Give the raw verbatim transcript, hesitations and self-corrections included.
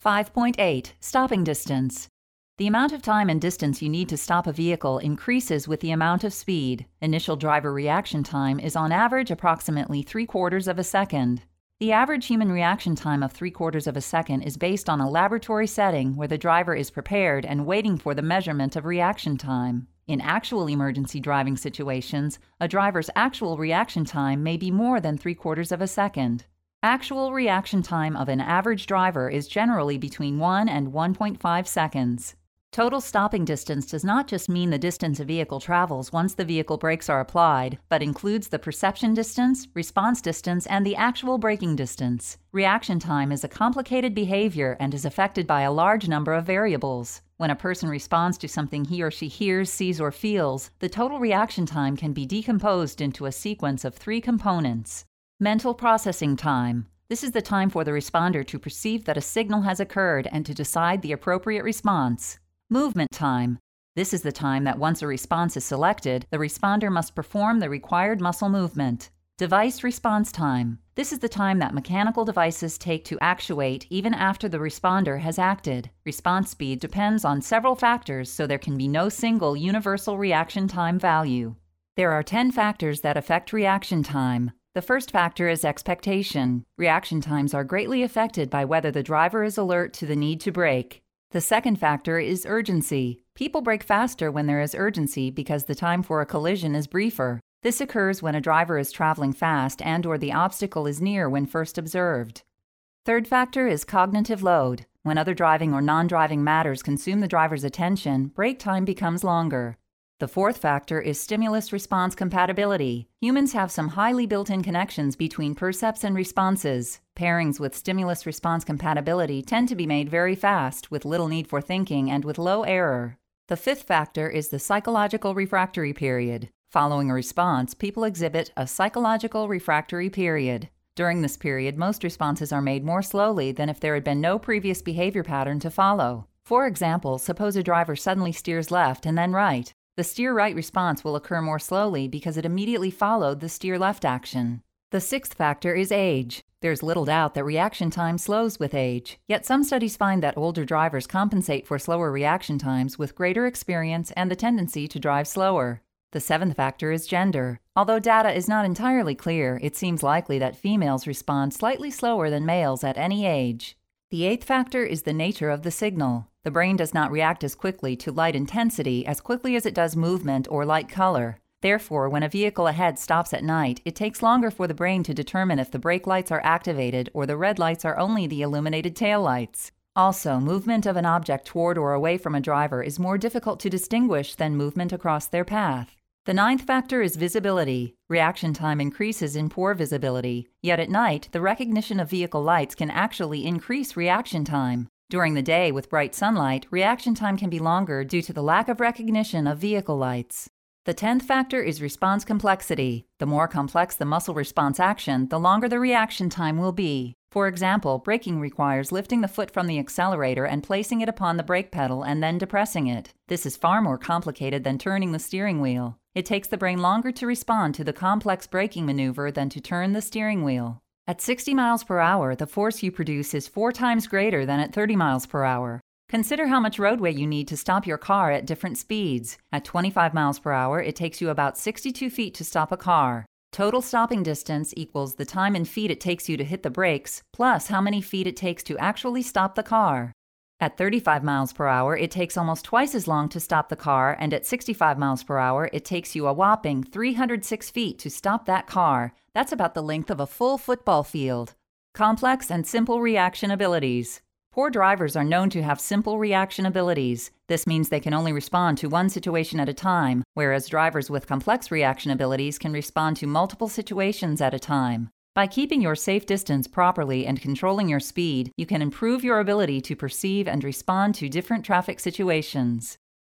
five point eight. Stopping distance. The amount of time and distance you need to stop a vehicle increases with the amount of speed. Initial driver reaction time is on average approximately three quarters of a second. The average human reaction time of three quarters of a second is based on a laboratory setting where the driver is prepared and waiting for the measurement of reaction time. In actual emergency driving situations, a driver's actual reaction time may be more than three quarters of a second. Actual reaction time of an average driver is generally between one and one point five seconds. Total stopping distance does not just mean the distance a vehicle travels once the vehicle brakes are applied, but includes the perception distance, response distance, and the actual braking distance. Reaction time is a complicated behavior and is affected by a large number of variables. When a person responds to something he or she hears, sees, or feels, the total reaction time can be decomposed into a sequence of three components. Mental processing time. This is the time for the responder to perceive that a signal has occurred and to decide the appropriate response. Movement time. This is the time that once a response is selected, the responder must perform the required muscle movement. Device response time. This is the time that mechanical devices take to actuate even after the responder has acted. Response speed depends on several factors, so there can be no single universal reaction time value. There are ten factors that affect reaction time. The first factor is expectation. Reaction times are greatly affected by whether the driver is alert to the need to brake. The second factor is urgency. People brake faster when there is urgency because the time for a collision is briefer. This occurs when a driver is traveling fast and or the obstacle is near when first observed. Third factor is cognitive load. When other driving or non-driving matters consume the driver's attention, brake time becomes longer. The fourth factor is stimulus-response compatibility. Humans have some highly built-in connections between percepts and responses. Pairings with stimulus-response compatibility tend to be made very fast, with little need for thinking and with low error. The fifth factor is the psychological refractory period. Following a response, people exhibit a psychological refractory period. During this period, most responses are made more slowly than if there had been no previous behavior pattern to follow. For example, suppose a driver suddenly steers left and then right. The steer right response will occur more slowly because it immediately followed the steer left action. The sixth factor is age. There's little doubt that reaction time slows with age, yet some studies find that older drivers compensate for slower reaction times with greater experience and the tendency to drive slower. The seventh factor is gender. Although data is not entirely clear, it seems likely that females respond slightly slower than males at any age. The eighth factor is the nature of the signal. The brain does not react as quickly to light intensity as quickly as it does movement or light color. Therefore, when a vehicle ahead stops at night, it takes longer for the brain to determine if the brake lights are activated or the red lights are only the illuminated tail lights. Also, movement of an object toward or away from a driver is more difficult to distinguish than movement across their path. The ninth factor is visibility. Reaction time increases in poor visibility, yet at night, the recognition of vehicle lights can actually increase reaction time. During the day with bright sunlight, reaction time can be longer due to the lack of recognition of vehicle lights. The tenth factor is response complexity. The more complex the muscle response action, the longer the reaction time will be. For example, braking requires lifting the foot from the accelerator and placing it upon the brake pedal and then depressing it. This is far more complicated than turning the steering wheel. It takes the brain longer to respond to the complex braking maneuver than to turn the steering wheel. At sixty miles per hour, the force you produce is four times greater than at thirty miles per hour. Consider how much roadway you need to stop your car at different speeds. At twenty-five miles per hour, it takes you about sixty-two feet to stop a car. Total stopping distance equals the time in feet it takes you to hit the brakes, plus how many feet it takes to actually stop the car. At thirty-five miles per hour, it takes almost twice as long to stop the car, and at sixty-five miles per hour, it takes you a whopping three hundred six feet to stop that car. That's about the length of a full football field. Complex and simple reaction abilities. Poor drivers are known to have simple reaction abilities. This means they can only respond to one situation at a time, whereas drivers with complex reaction abilities can respond to multiple situations at a time. By keeping your safe distance properly and controlling your speed, you can improve your ability to perceive and respond to different traffic situations.